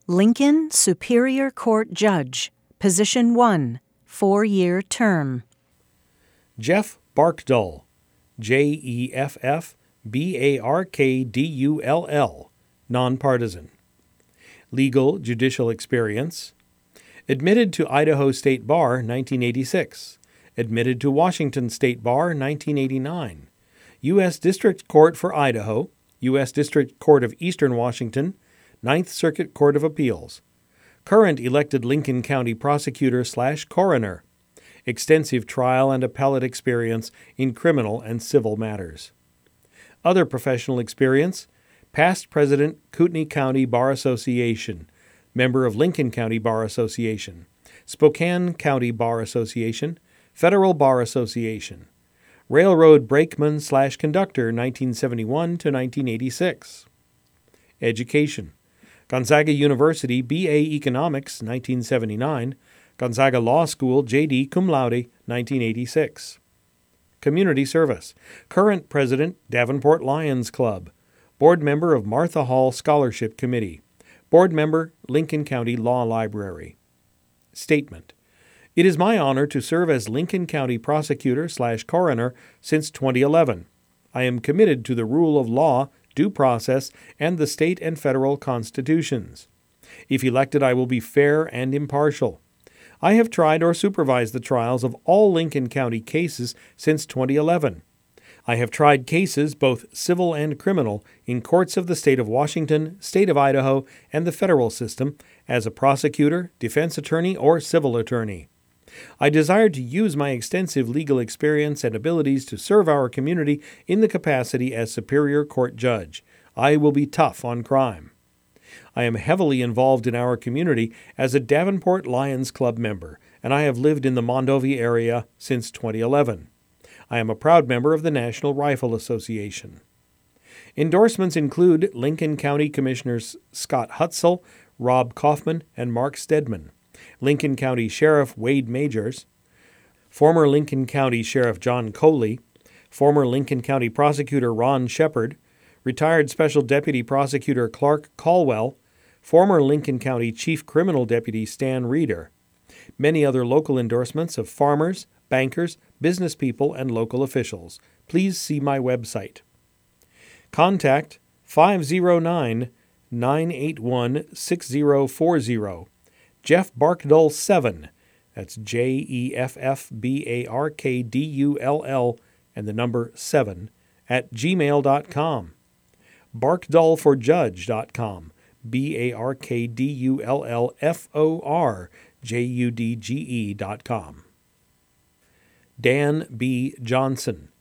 Lincoln Superior Court Judge, Position 1, 4-year term. Jeff Barkdull, Jeffbarkdull, nonpartisan. Legal judicial experience. Admitted to Idaho State Bar, 1986. Admitted to Washington State Bar, 1989. U.S. District Court for Idaho, U.S. District Court of Eastern Washington, Ninth Circuit Court of Appeals. Current elected Lincoln County prosecutor/coroner. Extensive trial and appellate experience in criminal and civil matters. Other professional experience: past president, Kootenai County Bar Association, member of Lincoln County Bar Association, Spokane County Bar Association, Federal Bar Association. Railroad brakeman/conductor, 1971 to 1986. Education: Gonzaga University B.A. Economics, 1979. Gonzaga Law School J.D. cum laude, 1986. Community service: current president, Davenport Lions Club. Board member of Martha Hall Scholarship Committee. Board member, Lincoln County Law Library. Statement: It is my honor to serve as Lincoln County prosecutor/coroner since 2011. I am committed to the rule of law, due process, and the state and federal constitutions. If elected, I will be fair and impartial. I have tried or supervised the trials of all Lincoln County cases since 2011. I have tried cases, both civil and criminal, in courts of the state of Washington, state of Idaho, and the federal system as a prosecutor, defense attorney, or civil attorney. I desire to use my extensive legal experience and abilities to serve our community in the capacity as Superior Court Judge. I will be tough on crime. I am heavily involved in our community as a Davenport Lions Club member, and I have lived in the Mondovi area since 2011. I am a proud member of the National Rifle Association. Endorsements include Lincoln County Commissioners Scott Hutzel, Rob Kaufman, and Mark Stedman. Lincoln County Sheriff Wade Majors, former Lincoln County Sheriff John Coley, former Lincoln County Prosecutor Ron Shepard, retired Special Deputy Prosecutor Clark Caldwell, former Lincoln County Chief Criminal Deputy Stan Reeder. Many other local endorsements of farmers, bankers, business people, and local officials. Please see my website. Contact 509-981-6040. Jeff Barkdull 7, that's Jeffbarkdull, and the number 7, at gmail.com. Barkdullforjudge.com, BARKDULLFORJUDGE.com. Dan B. Johnson,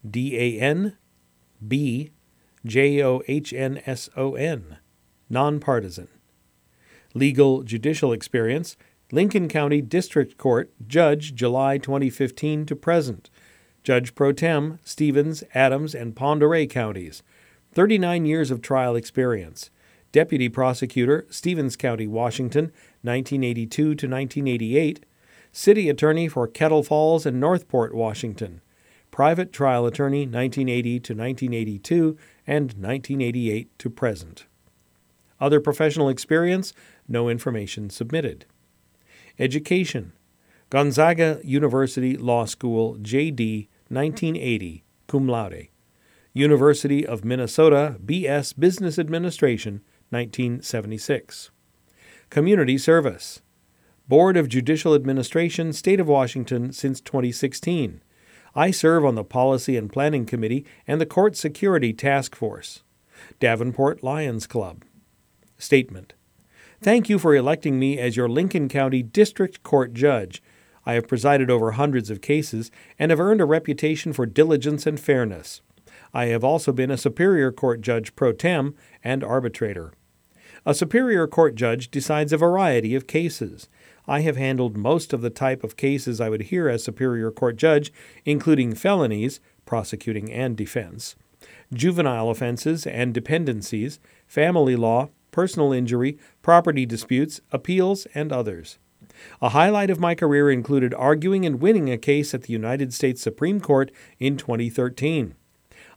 DAN-B-JOHNSON, nonpartisan. Legal judicial experience: Lincoln County District Court Judge, July 2015 to present. Judge Pro Tem, Stevens, Adams, and Pend Oreille counties. 39 years of trial experience. Deputy Prosecutor, Stevens County, Washington, 1982 to 1988. City Attorney for Kettle Falls and Northport, Washington. Private Trial Attorney, 1980 to 1982 and 1988 to present. Other professional experience: no information submitted. Education: Gonzaga University Law School, J.D., 1980, cum laude. University of Minnesota, B.S. Business Administration, 1976. Community service: Board of Judicial Administration, State of Washington since 2016. I serve on the Policy and Planning Committee and the Court Security Task Force. Davenport Lions Club. Statement: Thank you for electing me as your Lincoln County District Court Judge. I have presided over hundreds of cases and have earned a reputation for diligence and fairness. I have also been a Superior Court Judge Pro Tem and arbitrator. A Superior Court Judge decides a variety of cases. I have handled most of the type of cases I would hear as Superior Court Judge, including felonies, prosecuting and defense, juvenile offenses and dependencies, family law, personal injury, property disputes, appeals, and others. A highlight of my career included arguing and winning a case at the United States Supreme Court in 2013.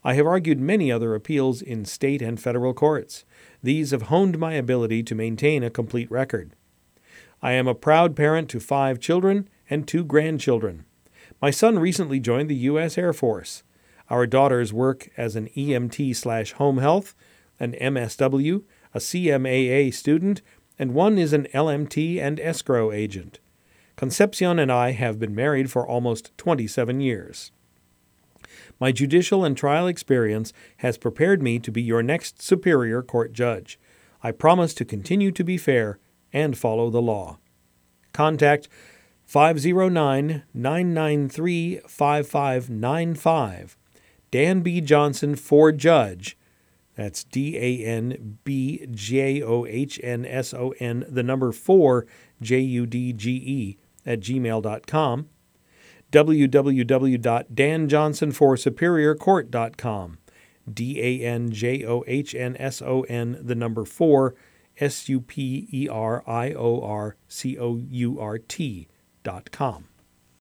I have argued many other appeals in state and federal courts. These have honed my ability to maintain a complete record. I am a proud parent to 5 children and 2 grandchildren. My son recently joined the U.S. Air Force. Our daughters work as an EMT/home health, an MSW, a CMAA student, and one is an LMT and escrow agent. Concepcion and I have been married for almost 27 years. My judicial and trial experience has prepared me to be your next Superior Court judge. I promise to continue to be fair and follow the law. Contact 509-993-5595. Dan B. Johnson for Judge. That's DANBJOHNSON, the number 4, JUDGE, @gmail.com. www.danjohnsonforsuperiorcourt.com. DANJOHNSON, the number 4, SUPERIORCOURT.com.